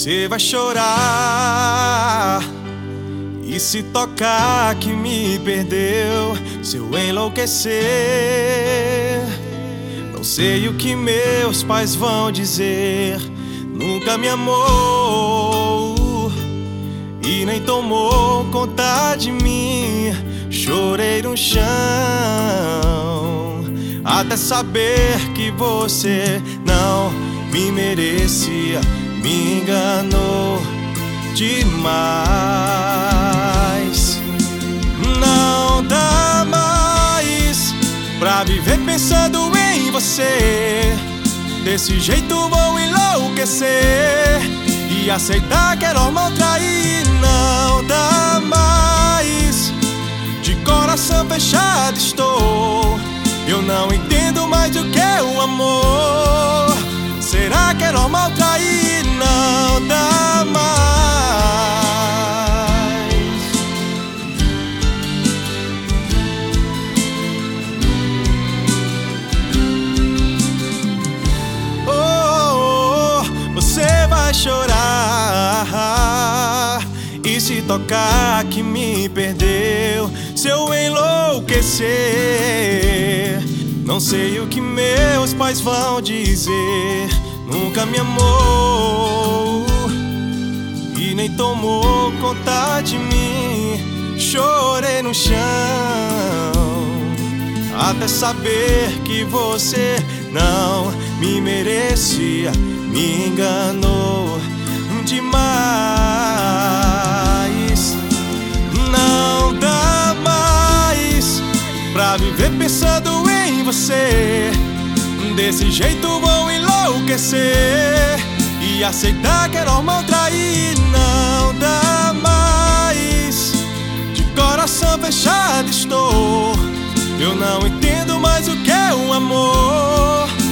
Você vai chorar e se tocar que me perdeu, se eu enlouquecer. Não sei o que meus pais vão dizer. Nunca me amou e nem tomou conta de mim. Chorei no chão até saber que você não me merecia. Me enganou demais. Não dá mais pra viver pensando em você. Desse jeito vou enlouquecer e aceitar que é normal trair. Não dá mais. De coração fechado estou. Eu não entendo mais o que é o amor. Será que é normal trair? Não dá mais. Oh, você vai chorar e se tocar que me perdeu, se eu enlouquecer. Não sei o que meus pais vão dizer. Nunca me amou e nem tomou conta de mim. Chorei no chão até saber que você não me merecia. Me enganou demais. Não dá mais pra viver pensando em você. Desse jeito vou enlouquecer e aceitar que é normal trair. Não dá mais. De coração fechado estou. Eu não entendo mais o que é um amor.